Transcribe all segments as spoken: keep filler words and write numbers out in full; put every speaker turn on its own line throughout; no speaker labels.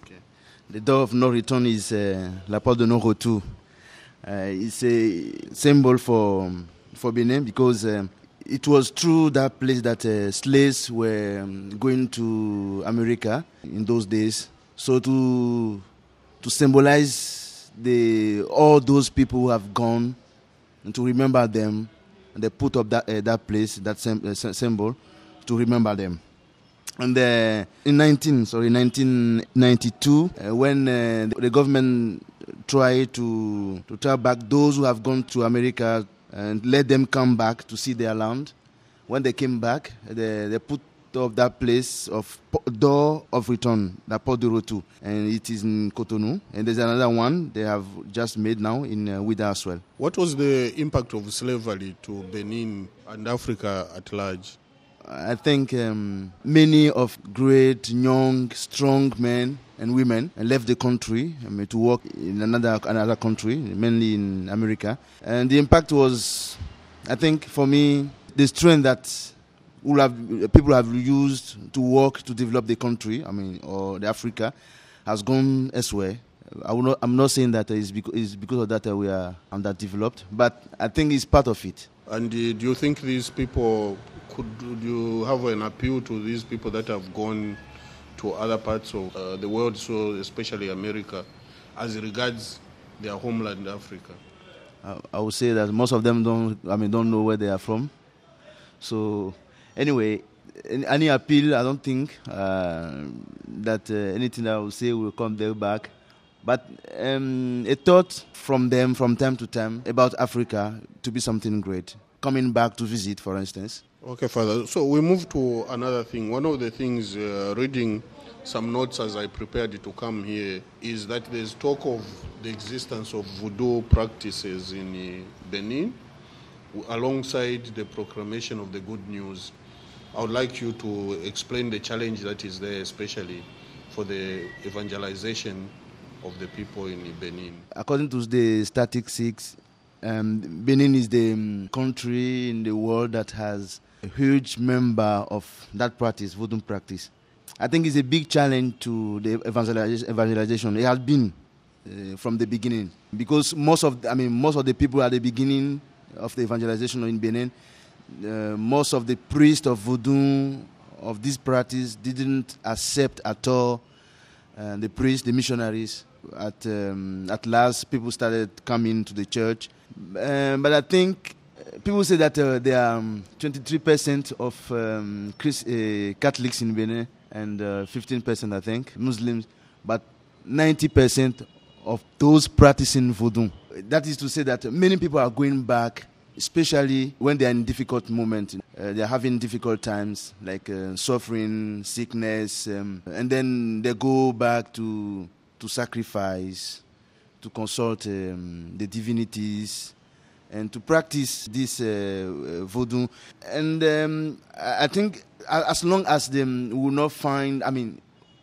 Okay. The door of no return is uh, La Porte de No Retour. Uh, it's a symbol for for Benin because um, it was through that place that uh, slaves were um, going to America in those days. So to to symbolize the all those people who have gone and to remember them, and they put up that uh, that place, that sem- uh, symbol, to remember them. And uh, in nineteen sorry nineteen ninety-two, uh, when uh, the government tried to to track back those who have gone to America and let them come back to see their land, when they came back, they, they put up that place of door of return, the Porte de Retour, and it is in Cotonou. And there's another one they have just made now in uh, Ouidah as well.
What was the impact of slavery to Benin and Africa at large?
I think um, many of great, young, strong men and women left the country I mean, to work in another another country, mainly in America. And the impact was, I think, for me, the strength that will have, people have used to work to develop the country, I mean, or the Africa, has gone elsewhere. I will not, I'm not saying that it's because, it's because of that that we are underdeveloped, but I think it's part of it.
And uh, do you think these people... Could you have an appeal to these people that have gone to other parts of uh, the world, so especially America, as regards their homeland, Africa?
I, I would say that most of them don't. I mean, don't know where they are from. So, anyway, any appeal, I don't think uh, that uh, anything that I would say will come there back. But um, a thought from them from time to time about Africa to be something great, coming back to visit, for instance.
Okay, Father. So we move to another thing. One of the things, uh, reading some notes as I prepared to come here, is that there's talk of the existence of voodoo practices in uh, Benin, alongside the proclamation of the good news. I would like you to explain the challenge that is there, especially for the evangelization of the people in Benin.
According to the statistics, um, Benin is the um, country in the world that has a huge member of that practice, voodoo practice. I think it's a big challenge to the evangelization. It has been uh, from the beginning because most of, I mean, most of the people at the beginning of the evangelization in Benin, uh, most of the priests of voodoo of this practice didn't accept at all. Uh, the priests, the missionaries. At um, at last, people started coming to the church, uh, but I think. People say that uh, there are um, twenty-three percent of um, Christ, uh, Catholics in Benin and uh, fifteen percent, I think, Muslims, but ninety percent of those practicing voodoo. That is to say that many people are going back, especially when they are in difficult moments. Uh, they are having difficult times, like uh, suffering, sickness, um, and then they go back to, to sacrifice, to consult um, the divinities, and to practice this uh, voodoo. And um, I think as long as they will not find, I mean,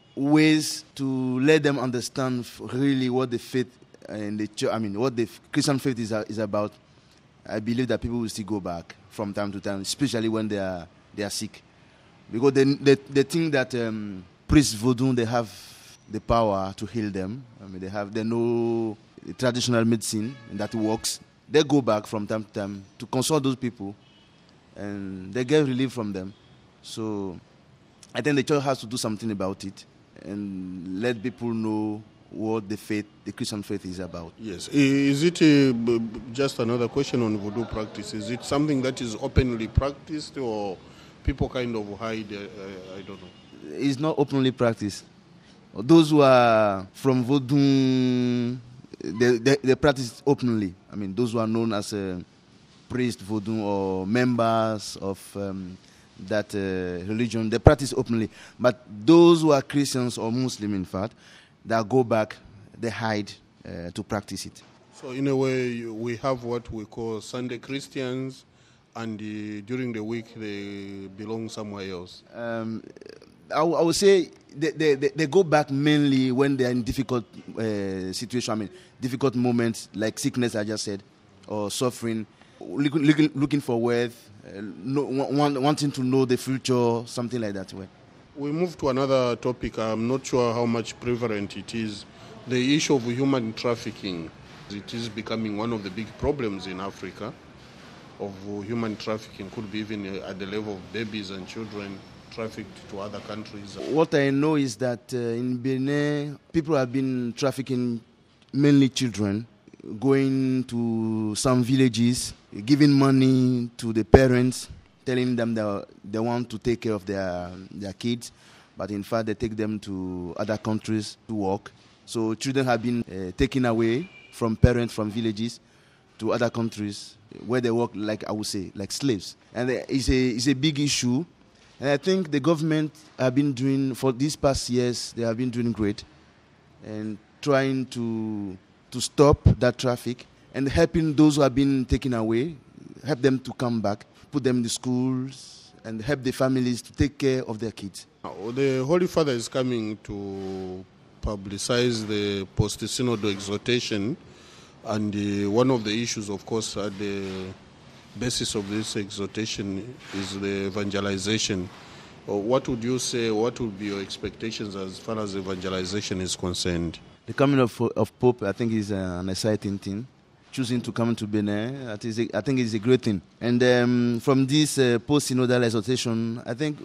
ways to let them understand really what the faith and the church, I mean, what the Christian faith is is about, I believe that people will still go back from time to time, especially when they are they are sick, because they they, they think that um, priests voodoo, they have the power to heal them. I mean, they have they know the traditional medicine and that works. They go back from time to time to consult those people, and they get relief from them. So I think the church has to do something about it and let people know what the faith, the Christian faith is about.
Yes. Is it a, just another question on voodoo practice? Is it something that is openly practiced or people kind of hide? Uh, I don't know.
It's not openly practiced. Those who are from voodoo, They, they, they practice openly. I mean, those who are known as uh, priest voodoo or members of um, that uh, religion, they practice openly. But those who are Christians or Muslim, in fact, that go back, they hide uh, to practice it.
So in a way, we have what we call Sunday Christians, and uh, during the week they belong somewhere else.
Um, I, w- I would say they, they, they go back mainly when they are in difficult uh, situations, I mean, difficult moments like sickness, I just said, or suffering, looking, looking, looking for wealth, uh, no, want, wanting to know the future, something like that. Way.
We move to another topic. I'm not sure how much prevalent it is. The issue of human trafficking. It is becoming one of the big problems in Africa. Of human trafficking could be even at the level of babies and children trafficked to other countries.
What I know is that uh, in Benin, people have been trafficking mainly children, going to some villages, giving money to the parents, telling them that they want to take care of their, their kids, but in fact they take them to other countries to work. So children have been uh, taken away from parents from villages to other countries where they work, like I would say, like slaves. And it's a, it's a big issue. And I think the government have been doing, for these past years, they have been doing great and trying to to stop that traffic and helping those who have been taken away, help them to come back, put them in the schools and help the families to take care of their kids.
The Holy Father is coming to publicize the post-synodal exhortation, and uh, one of the issues, of course, at the basis of this exhortation is the evangelization. Uh, what would you say, what would be your expectations as far as evangelization is concerned?
The coming of, of Pope, I think, is an exciting thing. Choosing to come to Benin, I think, I think it's a great thing. And um, from this uh, post-synodal exhortation, I think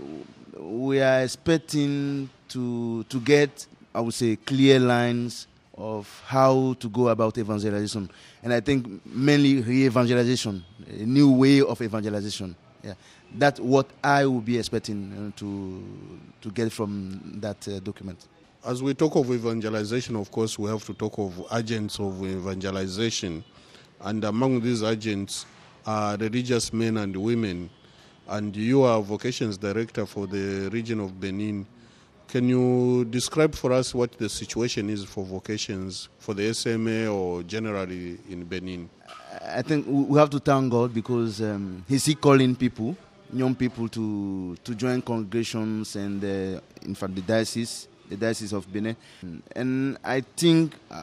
we are expecting to to get, I would say, clear lines of how to go about evangelization. And I think mainly re-evangelization, a new way of evangelization. Yeah, that's what I would be expecting uh, to to get from that uh, document.
As we talk of evangelization, of course, we have to talk of agents of evangelization. And among these agents are religious men and women. And you are vocations director for the region of Benin. Can you describe for us what the situation is for vocations, for the S M A or generally in Benin?
I think we have to thank God because um, He's calling people, young people, to, to join congregations and, uh, in fact, the diocese. the Diocese of Benin. And I think uh,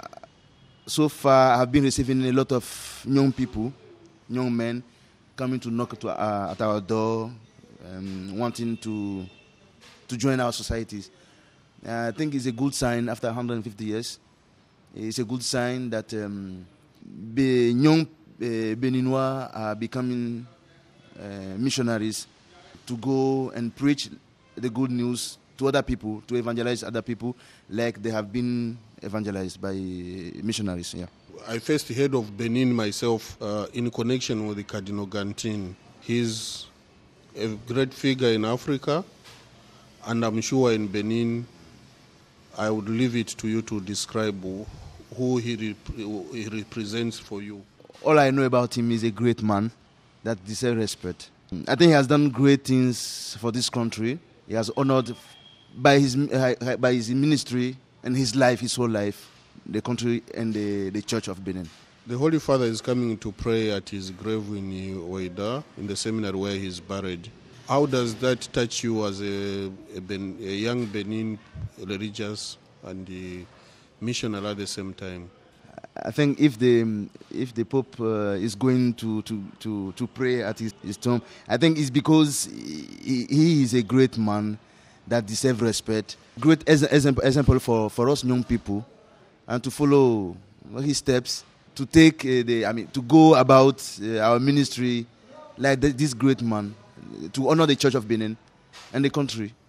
so far I've been receiving a lot of young people, young men, coming to knock to, uh, at our door, um, wanting to to join our societies. Uh, I think it's a good sign after one hundred fifty years. It's a good sign that um, the young uh, Beninois are becoming uh, missionaries to go and preach the good news to other people, to evangelize other people, like they have been evangelized by missionaries. Yeah.
I first heard of Benin myself uh, in connection with the Cardinal Gantin. He's a great figure in Africa, and I'm sure in Benin, I would leave it to you to describe who he, rep- he represents for you.
All I know about him is a great man that deserves respect. I think he has done great things for this country. He has honored by his uh, by his ministry and his life, his whole life, the country and the, the Church of Benin.
The Holy Father is coming to pray at his grave in Ouéda, in the seminary where he's buried. How does that touch you as a, a, ben, a young Benin religious and a missionary at the same time?
I think if the if the Pope uh, is going to, to, to, to pray at his, his tomb, I think it's because he, he is a great man that deserve respect. Great example for, for us young people, and to follow his steps, to take uh, the, I mean, to go about uh, our ministry like the, this great man, to honor the Church of Benin and the country.